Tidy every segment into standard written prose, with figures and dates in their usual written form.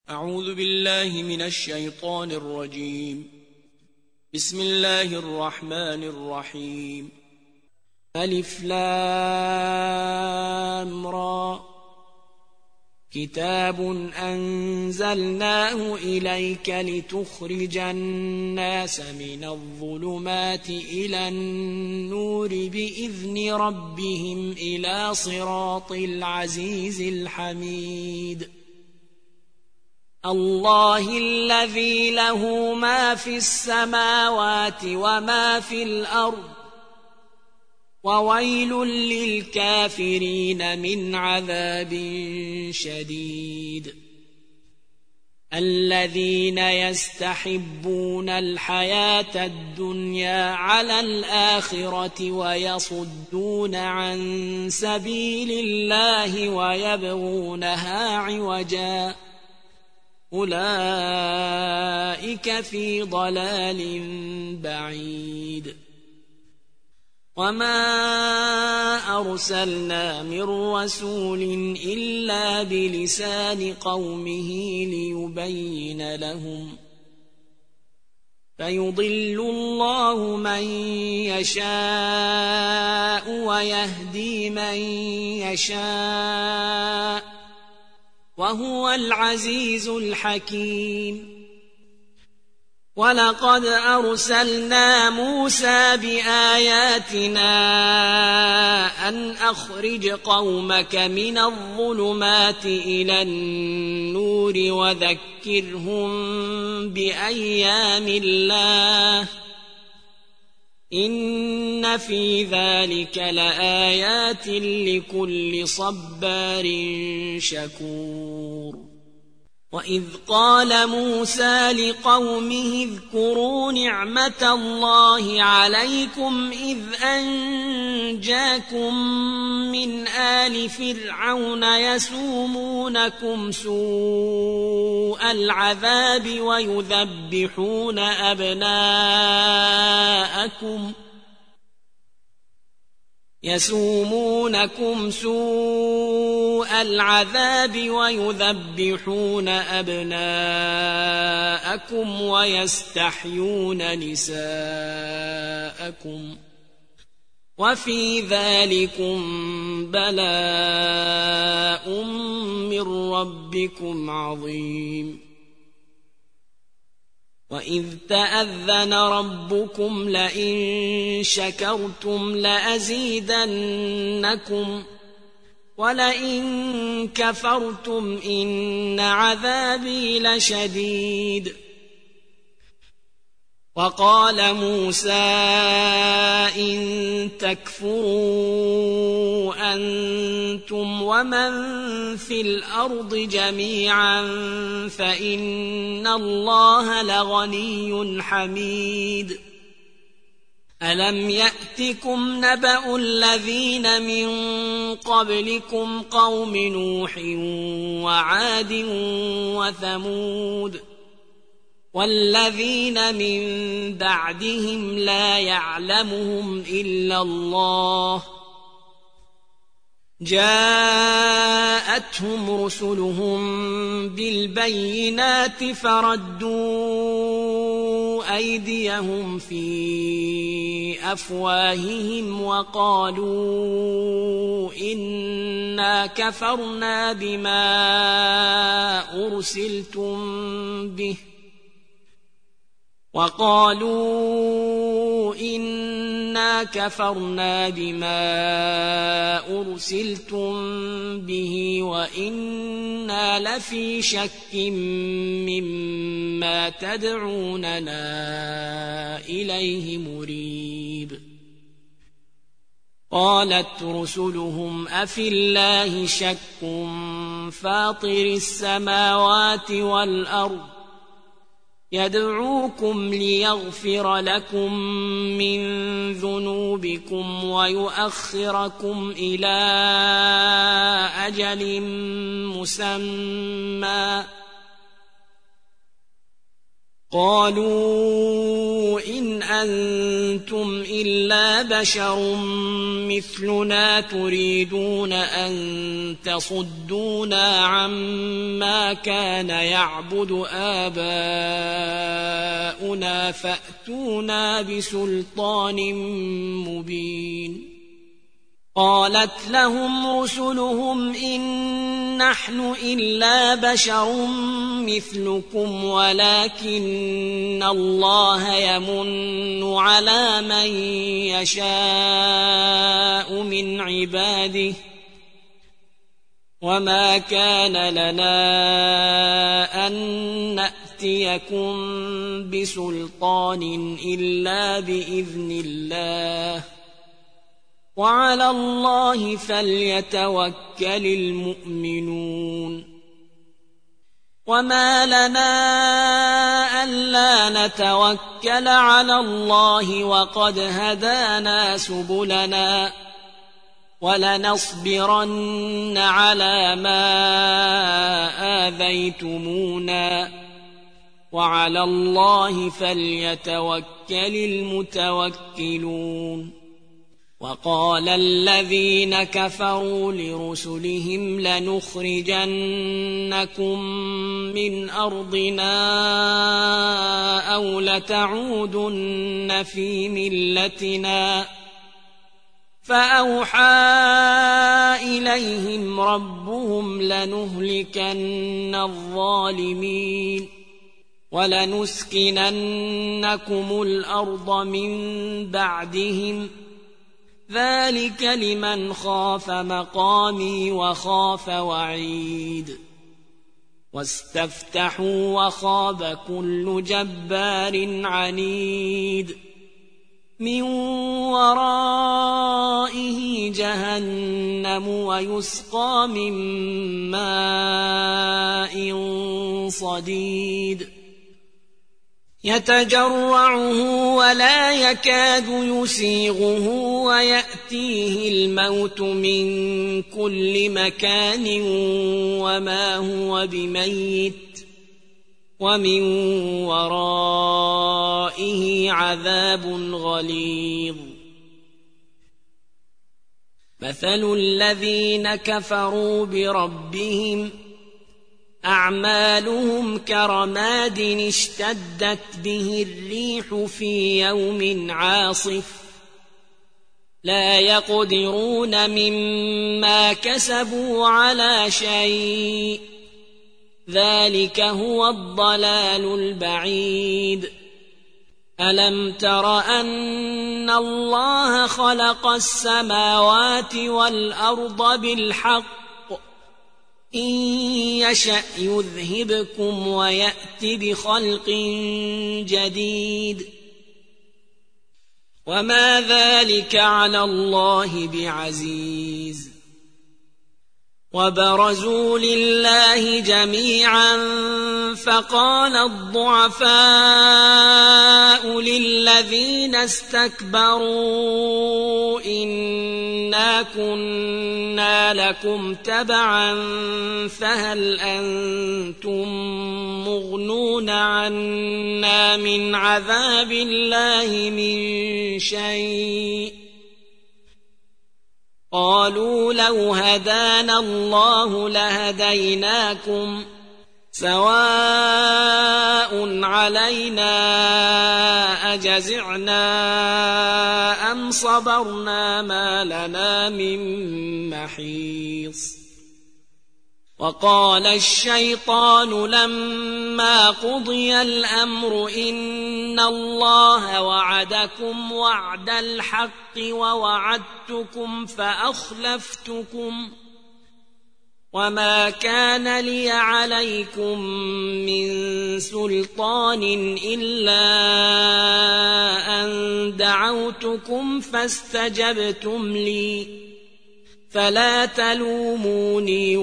أعوذ بالله من الشيطان الرجيم. بسم الله الرحمن الرحيم. ألف لام را. كتاب أنزلناه إليك لتخرج الناس من الظلمات إلى النور بإذن ربهم إلى صراط العزيز الحميد. الله الذي له ما في السماوات وما في الأرض، وويل للكافرين من عذاب شديد. الذين يستحبون الحياة الدنيا على الآخرة ويصدون عن سبيل الله ويبغونها عوجا، أولئك في ضلال بعيد. وما أرسلنا من رسول إلا بلسان قومه ليبين لهم، فيضل الله من يشاء ويهدي من يشاء، وهو العزيز الحكيم. ولقد أرسلنا موسى بآياتنا أن أخرج قومك من الظلمات إلى النور وذكرهم بأيام الله، إن في ذلك لآيات لكل صبار شكور. وإذ قال موسى لقومه اذكروا نعمة الله عليكم إذ أنجاكم من آل فرعون يسومونكم سوء العذاب ويذبحون أبناءكم ويستحيون نساءكم، وفي ذلكم بلاء من ربكم عظيم. وإذ تأذن ربكم لئن شكرتم لأزيدنكم ولئن كفرتم إن عذابي لشديد. وقال موسى إن تكفروا أنتم ومن في الأرض جميعا فإن الله لغني حميد. ألم يأتكم نبأ الذين من قبلكم قوم نوح وعاد وثمود والذين من بعدهم لا يعلمهم إلا الله، جاءتهم رسلهم بالبينات فردوا أيديهم في أفواههم وقالوا إنا كفرنا بما أرسلتم به وإنا لفي شك مما تدعوننا إليه مريب. قالت رسلهم أفي الله شك فاطر السماوات والأرض يدعوكم ليغفر لكم من ذنوبكم ويؤخركم إلى أجل مسمى، قالوا إن أنتم إلا بشر مثلنا تريدون أن تصدونا عما كان يعبد آباؤنا فأتونا بسلطان مبين. قالت لهم رسلهم إن نحن إلا بشر مثلكم ولكن الله يمن على من يشاء من عباده وما كان لنا أن نأتيكم بسلطان إلا بإذن الله وعلى الله فليتوكل المؤمنون. وما لنا ألا نتوكل على الله وقد هدانا سبلنا ولنصبرن على ما آذيتمونا وعلى الله فليتوكل المتوكلون. وقال الذين كفروا لرسلهم لنخرجنكم من أرضنا أو لتعودن في ملتنا فأوحى إليهم ربهم لنهلكن الظالمين ولنسكننكم الأرض من بعدهم ذلك لمن خاف مقامي وخاف وعيد. واستفتحوا وخاب كل جبار عنيد من ورائه جهنم ويسقى من ماء صديد يتجرعه ولا يكاد يسيغه ويأتيه الموت من كل مكان وما هو بميت ومن ورائه عذاب غليظ. مثل الذين كفروا بربهم أعمالهم كرماد اشتدت به الريح في يوم عاصف لا يقدرون مما كسبوا على شيء ذلك هو الضلال البعيد. ألم تر أن الله خلق السماوات والأرض بالحق إن يشأ يذهبكم ويأت بخلق جديد وما ذلك على الله بعزيز. وبرزوا لله جميعا فقال الضعفاء للذين استكبروا إنا كنا لكم تبعا فهل أنتم مغنون عنا من عذاب الله من شيء قالوا لو هدانا الله لهديناكم سواء علينا أجزعنا أم صبرنا ما لنا من محيص. وقال الشيطان لما قضي الأمر إن الله وعدكم وعد الحق ووعدتكم فأخلفتكم وما كان لي عليكم من سلطان إلا أن دعوتكم فاستجبتم لي فلا تلوموني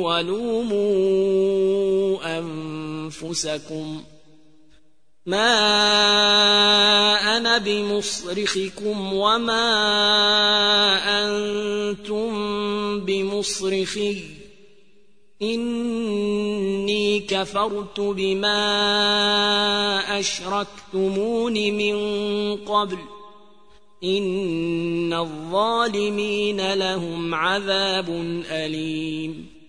ولوموا أنفسكم ما أنا بمصرخكم وما أنتم بمصرخي إني كفرت بما أشركتمون من قبل إن الظالمين لهم عذاب أليم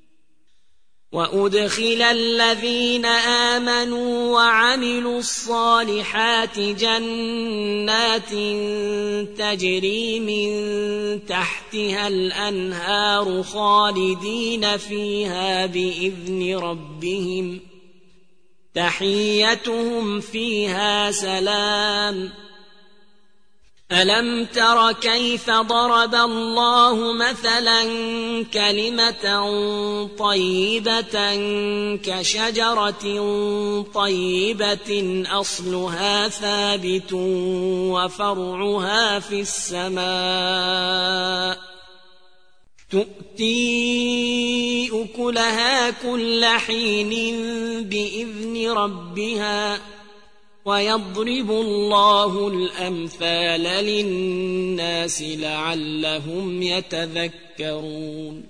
وأدخل الذين آمنوا وعملوا الصالحات جنات تجري من تحتها الأنهار خالدين فيها بإذن ربهم تحيتهم فيها سلام ألم تر كيف ضرب الله مثلا كلمة طيبة كشجرة طيبة أصلها ثابت وفرعها في السماء تؤتي أكلها كل حين بإذن ربها ويضرب الله الأمثال للناس لعلهم يتذكرون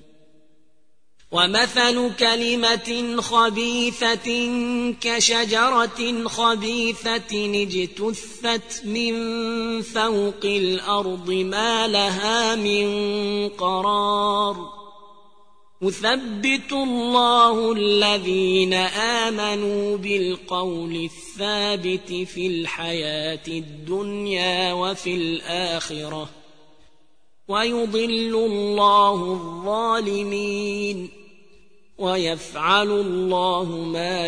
ومثل كلمة خبيثة كشجرة خبيثة اجتثت من فوق الأرض ما لها من قرار يثبت الله الذين آمنوا بالقول الثابت في الحياة الدنيا وفي الآخرة ويضل الله الظالمين ويفعل الله ما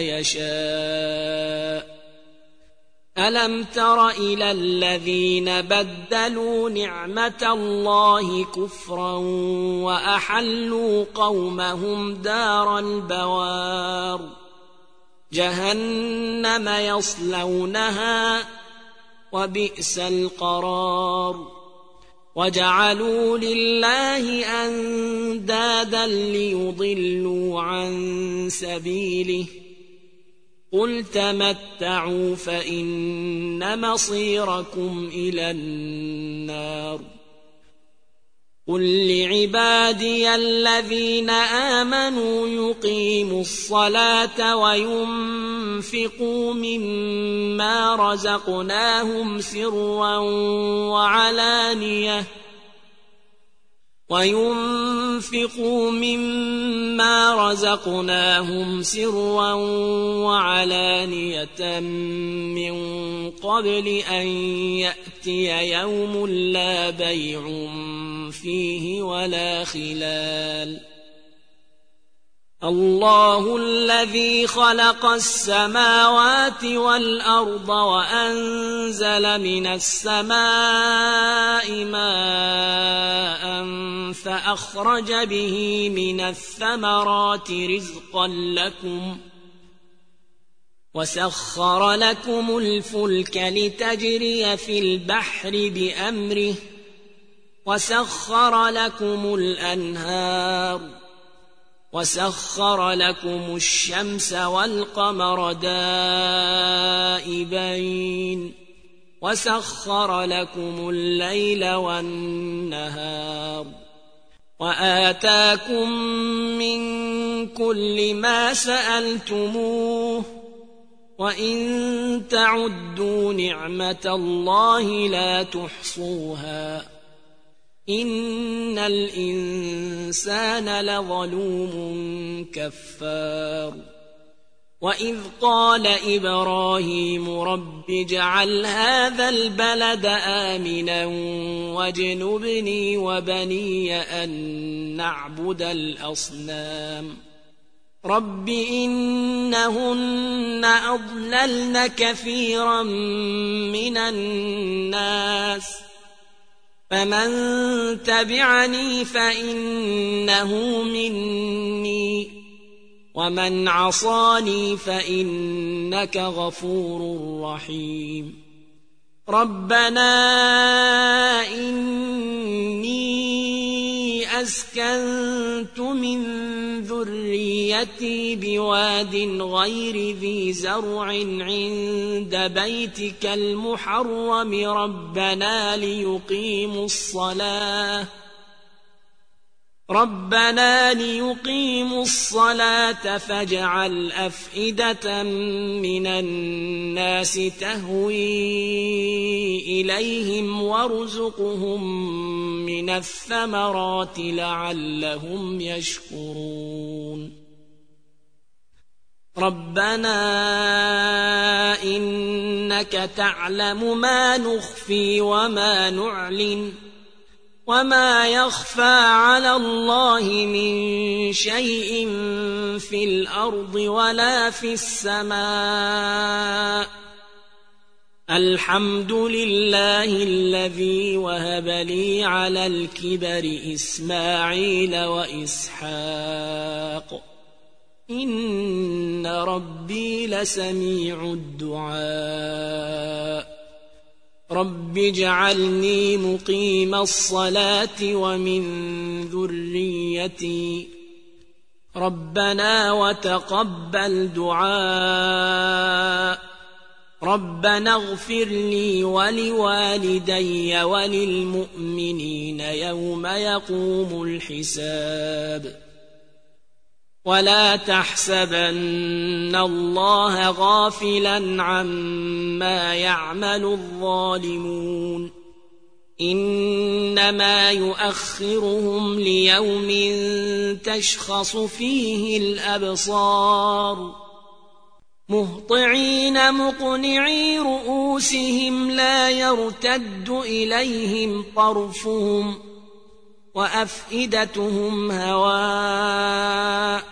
يشاء ألم تر إلى الذين بدلوا نعمة الله كفرا وأحلوا قومهم دار البوار جهنم يصلونها وبئس القرار وجعلوا لله أندادا ليضلوا عن سبيله قل تمتعوا فإن مصيركم إلى النار قل لعبادي الذين آمنوا يقيموا الصلاة وينفقوا مما رزقناهم سرا وعلانية من قبل أن يأتي يوم لا بيع فيه ولا خلال الله الذي خلق السماوات والأرض وأنزل من السماء ماء فأخرج به من الثمرات رزقا لكم وسخر لكم الفلك لتجري في البحر بأمره وسخر لكم الأنهار وسخر لكم الشمس والقمر دائبين وسخر لكم الليل والنهار وآتاكم من كل ما سألتموه وإن تعدوا نعمة الله لا تحصوها إن الإنسان لظلوم كفار وإذ قال إبراهيم رب اجعل هذا البلد آمنا واجنبني وبني أن نعبد الأصنام رب إنهن أضللن كثيرا من الناس فمن تبعني فإنه مني ومن عصاني فإنك غفور رحيم ربنا إني أسكنت من ذريتي بواد غير ذي زرع عند بيتك المحرم ربنا ليقيموا الصلاة فاجعل أفئدة من الناس تهوي إليهم وارزقهم من الثمرات لعلهم يشكرون ربنا إنك تعلم ما نخفي وما نعلن وما يخفى على الله من شيء في الأرض ولا في السماء الحمد لله الذي وهب لي على الكبر إسماعيل وإسحاق إن ربي لسميع الدعاء رب اجعلني مقيم الصلاة ومن ذريتي ربنا وتقبل دعاء ربنا اغفر لي ولوالدي وللمؤمنين يوم يقوم الحساب ولا تحسبن الله غافلا عما يعمل الظالمون إنما يؤخرهم ليوم تشخص فيه الأبصار مهطعين مقنعي رؤوسهم لا يرتد إليهم طرفهم وأفئدتهم هواء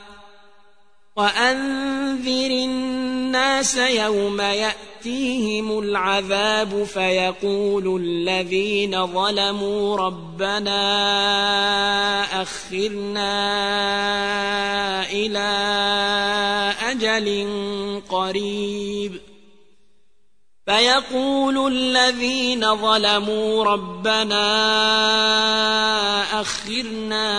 وأنذر الناس يوم يأتيهم العذاب فيقول الذين ظلموا ربنا أخرنا إلى أجل قريب فيقول الذين ظلموا ربنا أخرنا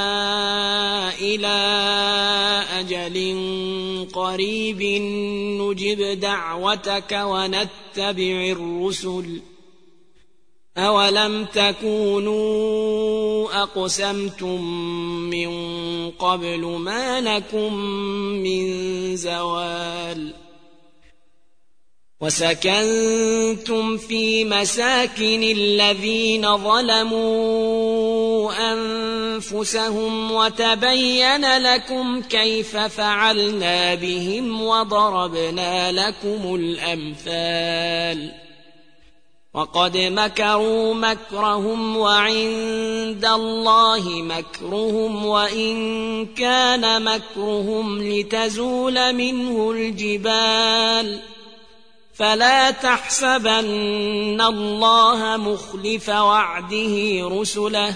إلى أجل قريب نجب دعوتك ونتبع الرسل أولم تكونوا أقسمتم من قبل ما لكم من زوال وسكنتم في مساكن الذين ظلموا أنفسهم وتبين لكم كيف فعلنا بهم وضربنا لكم الأمثال وقد مكروا مكرهم وعند الله مكرهم وإن كان مكرهم لتزول منه الجبال فلا تحسبن الله مخلف وعده رسله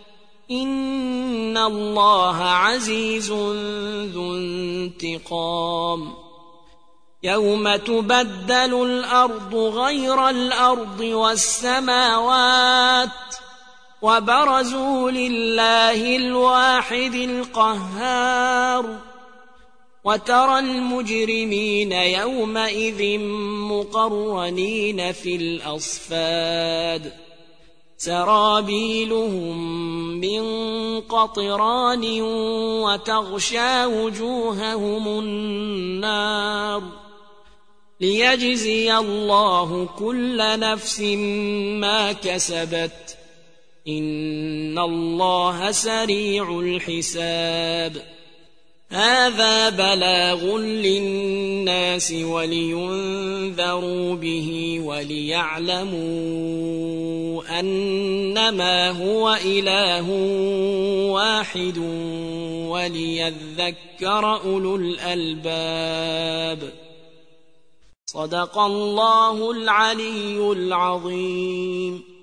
إن الله عزيز ذو انتقام يوم تبدل الأرض غير الأرض والسماوات وبرزوا لله الواحد القهار وترى المجرمين يومئذ مقرنين في الأصفاد سرابيلهم من قطران وتغشى وجوههم النار ليجزي الله كل نفس ما كسبت إن الله سريع الحساب هذا بلاغ للناس ولينذروا به وليعلموا أنما هو إله واحد وليذكر أولو الألباب صدق الله العلي العظيم.